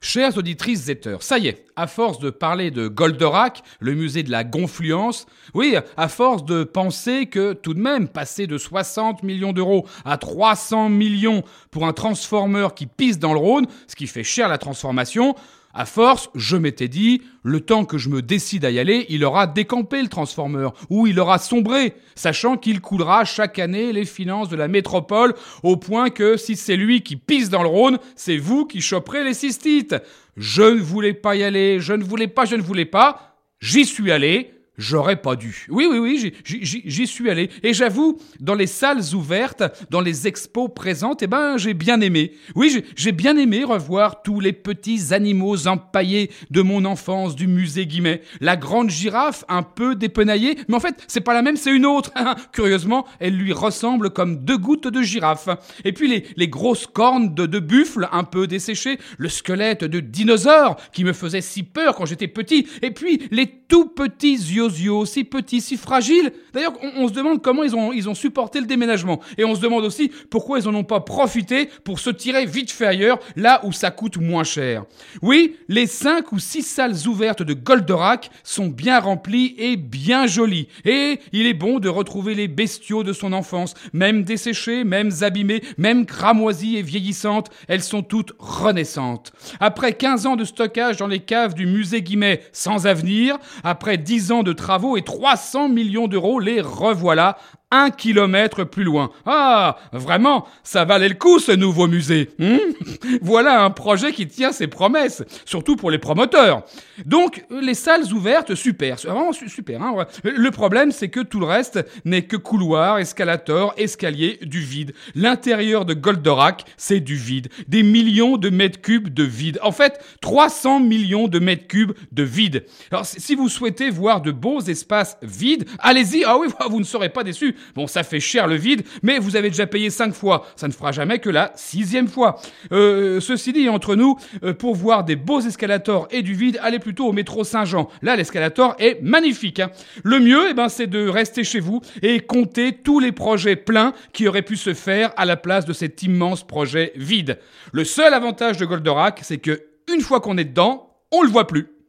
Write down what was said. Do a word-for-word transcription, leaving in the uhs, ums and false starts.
Chères auditrices Zetter, ça y est, à force de parler de Goldorak, le musée de la gonfluence, oui, à force de penser que tout de même, passer de soixante millions d'euros à trois cents millions pour un transformeur qui pisse dans le Rhône, ce qui fait cher la transformation, à force, je m'étais dit, le temps que je me décide à y aller, il aura décampé le transformeur, ou il aura sombré, sachant qu'il coulera chaque année les finances de la métropole, au point que si c'est lui qui pisse dans le Rhône, c'est vous qui choperez les cystites. Je ne voulais pas y aller, je ne voulais pas, je ne voulais pas, j'y suis allé. J'aurais pas dû. Oui, oui, oui, j'y, j'y, j'y suis allé. Et j'avoue, dans les salles ouvertes, dans les expos présentes, eh ben, j'ai bien aimé. Oui, j'ai, j'ai bien aimé revoir tous les petits animaux empaillés de mon enfance du musée Guimet. La grande girafe, un peu dépenaillée, mais en fait, c'est pas la même, c'est une autre. Curieusement, elle lui ressemble comme deux gouttes de girafe. Et puis les, les grosses cornes de, de buffle, un peu desséchées, le squelette de dinosaure, qui me faisait si peur quand j'étais petit, et puis les tout petits yeux si petits, si fragiles. D'ailleurs, on, on se demande comment ils ont, ils ont supporté le déménagement. Et on se demande aussi pourquoi ils en ont pas profité pour se tirer vite fait ailleurs, là où ça coûte moins cher. Oui, les cinq ou six salles ouvertes de Goldorak sont bien remplies et bien jolies. Et il est bon de retrouver les bestiaux de son enfance, même desséchés, même abîmés, même cramoisies et vieillissantes. Elles sont toutes renaissantes. Après quinze ans de stockage dans les caves du musée Guimet sans avenir, après dix ans de travaux et trois cents millions d'euros, les revoilà un kilomètre plus loin. Ah, vraiment, ça valait le coup ce nouveau musée. Hmm voilà un projet qui tient ses promesses, surtout pour les promoteurs. Donc, les salles ouvertes, super, vraiment super. Hein, le problème, c'est que tout le reste n'est que couloir, escalator, escalier, du vide. L'intérieur de Goldorak, c'est du vide. Des millions de mètres cubes de vide. En fait, trois cents millions de mètres cubes de vide. Alors, si vous souhaitez voir de beaux espaces vides, allez-y. Ah oui, vous ne serez pas déçus. Bon, ça fait cher le vide, mais vous avez déjà payé cinq fois. Ça ne fera jamais que la sixième fois. Euh, ceci dit, entre nous, euh, pour voir des beaux escalators et du vide, allez plutôt au métro Saint-Jean. Là, l'escalator est magnifique. Hein. Le mieux, eh ben, c'est de rester chez vous et compter tous les projets pleins qui auraient pu se faire à la place de cet immense projet vide. Le seul avantage de Goldorak, c'est que une fois qu'on est dedans, on le voit plus.